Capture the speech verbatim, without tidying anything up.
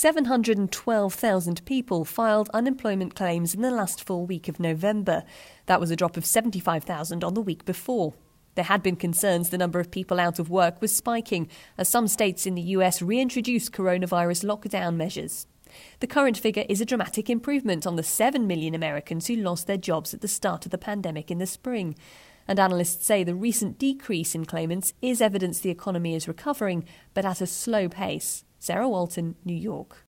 seven hundred twelve thousand people filed unemployment claims in the last full week of November. That was a drop of seventy-five thousand on the week before. There had been concerns the number of people out of work was spiking as some states in the U S reintroduced coronavirus lockdown measures. The current figure is a dramatic improvement on the seven million Americans who lost their jobs at the start of the pandemic in the spring. And analysts say the recent decrease in claimants is evidence the economy is recovering, but at a slow pace. Sarah Walton, New York.